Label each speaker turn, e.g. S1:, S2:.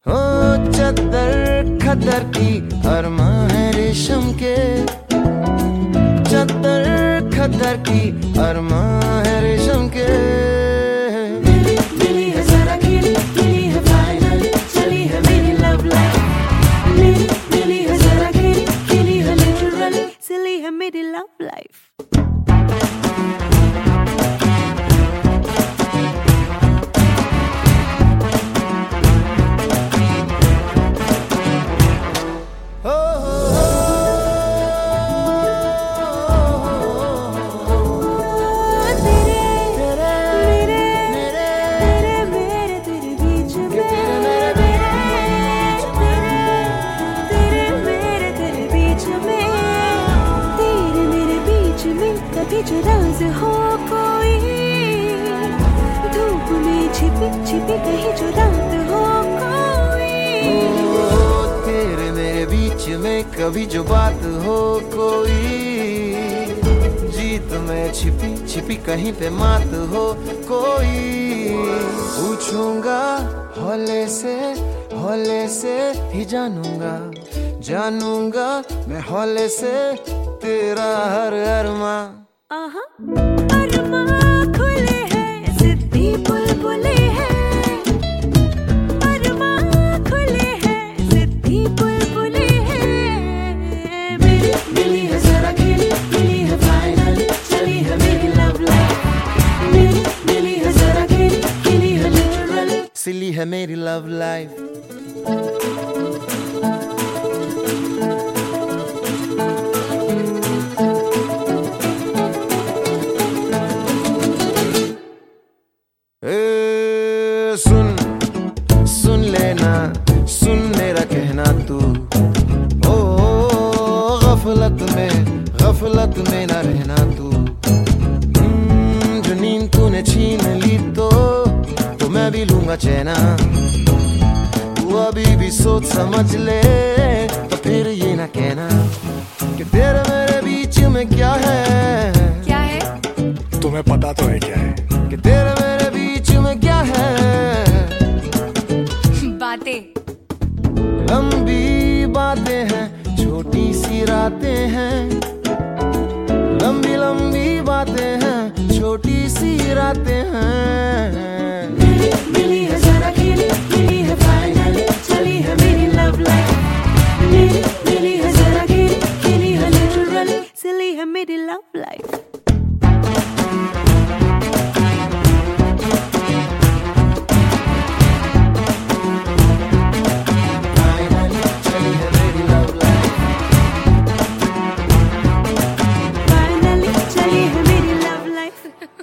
S1: हो चद्दर खद्दर की अरमां है रेशम के, चद्दर खद्दर की अरमां है रेशम के।
S2: मिली मिली है जरा खिली, मिली है फाइनल, चली है मेरी लव लाइफ। मिली मिली है जरा खिली, खिली है लिटरली, चली है मेरी लव लाइफ। जो राज हो कोई धूप में छिपी छिपी कहीं जो रात हो कोई,
S1: तेरे मेरे बीच में कभी जो बात हो कोई, जीत में छिपी छिपी कहीं पे मात हो कोई। पूछूंगा हौले से ही जानूंगा, जानूंगा मैं हौले से तेरा हर अरमा।
S2: अरमां खुले हैं, सिद्धि बुलबुले हैं। अरमां खुले हैं, सिद्धि बुलबुले हैं। मिली मिली है जरा खिली, मिली है फाइनल, चली है मेरी लव लाइफ। मिली मिली है जरा खिली, खिली है लिटरली,
S1: सिली है मेरी लव लाइफ। सुन लेना, सुन मेरा कहना तू, ओ गफलत में ना रहना तू। जो नींद तूने छीन ली तो मैं भी लूंगा चैना। तू अभी भी सोच समझ ले, तो फिर ये ना कहना कि तेरे मेरे बीच में क्या है।
S3: तुम्हें पता तो है क्या है?
S1: कि तेरे मेरे बीच में क्या है। लंबी बातें हैं, छोटी सी रातें हैं। लंबी लंबी बातें हैं, छोटी सी रातें हैं।
S2: मिली मिली है जरा खिली, मिली है फाइनल, चली है मेरी लव लाइफ। मिली मिली है जरा खिली, खिली है लिटरली, चली है मेरी लव लाइफ। Finally, चली है मेरी love life।